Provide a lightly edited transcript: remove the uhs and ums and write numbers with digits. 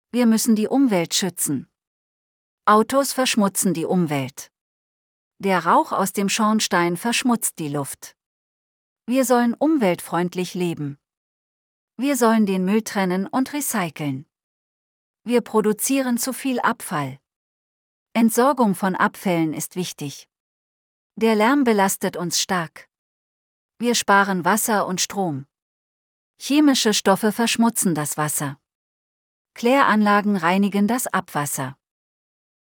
Wir müssen die Umwelt schützen. Autos verschmutzen die Umwelt. Der Rauch aus dem Schornstein verschmutzt die Luft. Wir sollen umweltfreundlich leben. Wir sollen den Müll trennen und recyceln. Wir produzieren zu viel Abfall. Entsorgung von Abfällen ist wichtig. Der Lärm belastet uns stark. Wir sparen Wasser und Strom. Chemische Stoffe verschmutzen das Wasser. Kläranlagen reinigen das Abwasser.